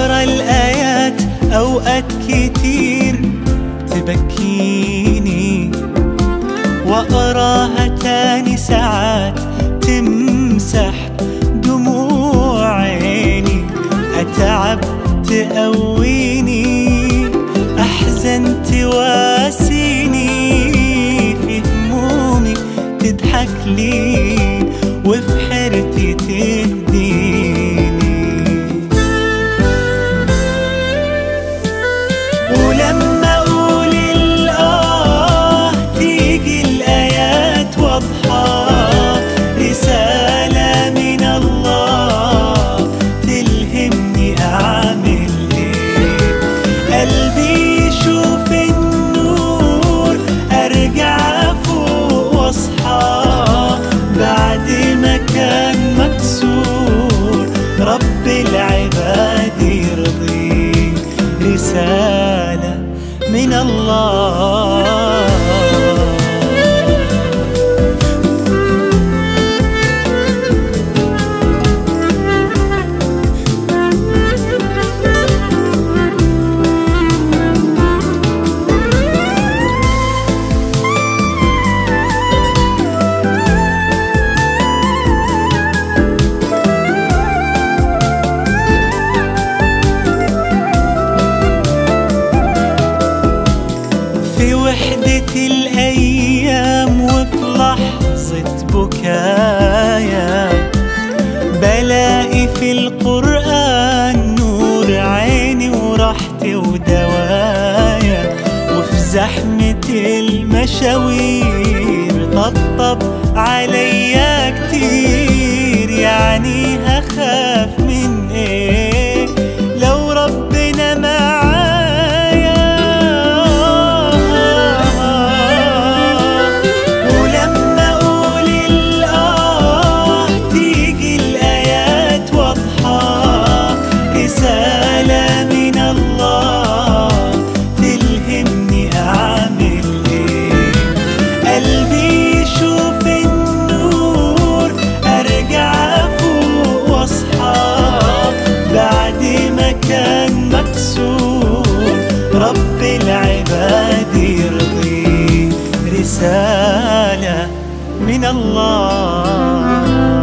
واقرا الآيات أوقات كتير تبكيني، واقراها تاني ساعات تمسح دموع عيني. أتعب تقويني، أحزن تواسيني، في همومي تضحك لي، وفي حيرتي تهديني. ولما أقول الآه تيجي الآيات واضحة، رسالة من الله تلهمني أعمل إيه. قلبي يشوف النور، أرجع فوق وأصحى بعد ما كان مكسور. رب العباد يرضيه، رسالة من الله. في وحدة الأيام وفي لحظة بكايا، بلاقي في القرآن نور عيني وراحتي ودوايا. وفي زحمة المشاوير طبطب عليا كتير، يعني هخاف من ايه لو ربنا معايا. ولما اقول الآه تيجي الآيات واضحة، رسالة من الله تلهمني أعمل إيه. قلبي يشوف النور، أرجع فوق وأصحى بعد ما كان مكسور. رب العباد يرضيه، رسالة من الله.